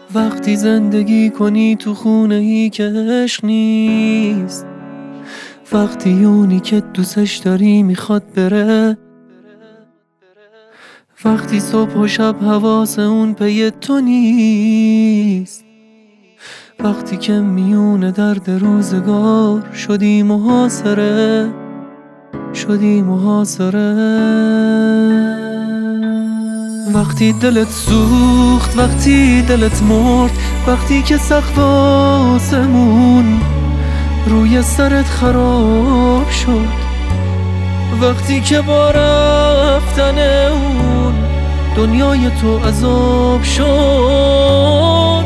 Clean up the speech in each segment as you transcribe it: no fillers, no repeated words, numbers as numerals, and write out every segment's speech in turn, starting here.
وقتی زندگی کنی تو خونه ای که عشق نیست، وقتی اونی که دوستش داری میخواد بره، وقتی صبح و شب حواس اون پی تو نیست، وقتی که میونه درد روزگار شدی محاصره، شدی محاصره. وقتی دلت سوخت، وقتی دلت مرد، وقتی که سقف آسمون روی سرت خراب شد، وقتی که با رفتن اون دنیای تو عذاب شد،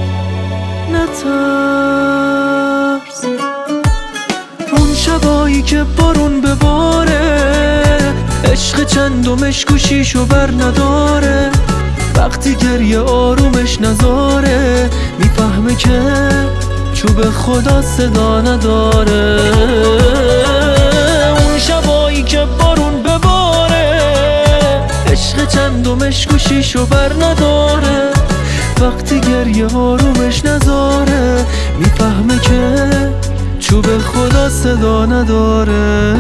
نترس. اون شبایی که بارون بباره، عشق چندمش گوشیشو بر نداره، وقتی گریه آرومش نذاره، میفهمه که چوب خدا صدا نداره. اون شبایی که بارون بباره، عشق چندمش گوشیشو بر نداره، وقتی گریه آرومش نذاره، میفهمه که چوب خدا صدا نداره.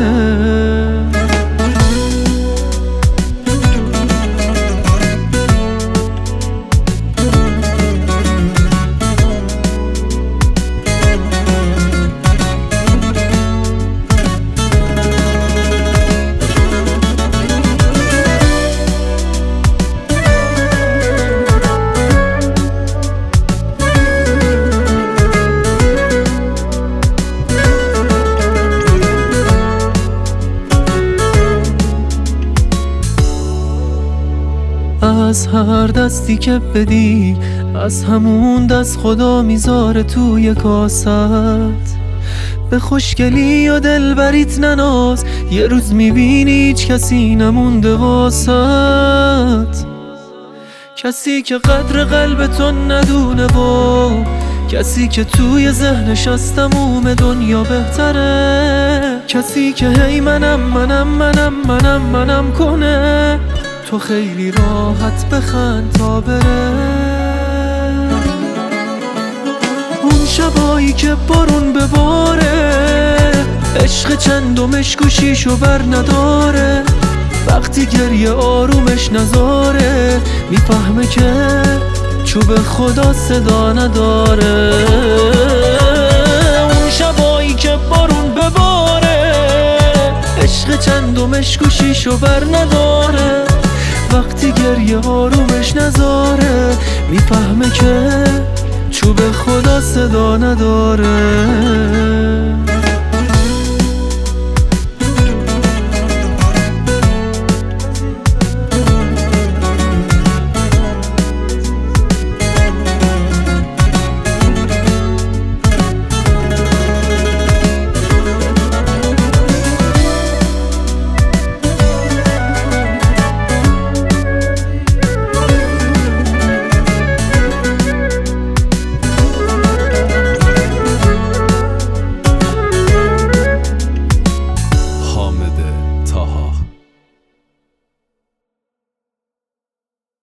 از هر دستی که بدی، از همون دست خدا میذاره توی کاست. به خوشگلی یا دلبریت نناز، یه روز میبینی هیچ کسی نمونده واسط، کسی که قدر قلب تو ندونه و کسی که توی ذهنش از تموم دنیا بهتره، کسی که هی منم کنه، تو خیلی راحت بخند تا بره. اون شبایی که بارون بباره، عشق چندمش گوشیشو بر نداره، وقتی گریه آرومش نذاره، میفهمه که چوب خدا صدا نداره. اون شبایی که بارون بباره، عشق چندمش گوشیشو بر نداره، وقتی گریه آرومش نذاره، میفهمه که چوب خدا صدا نداره.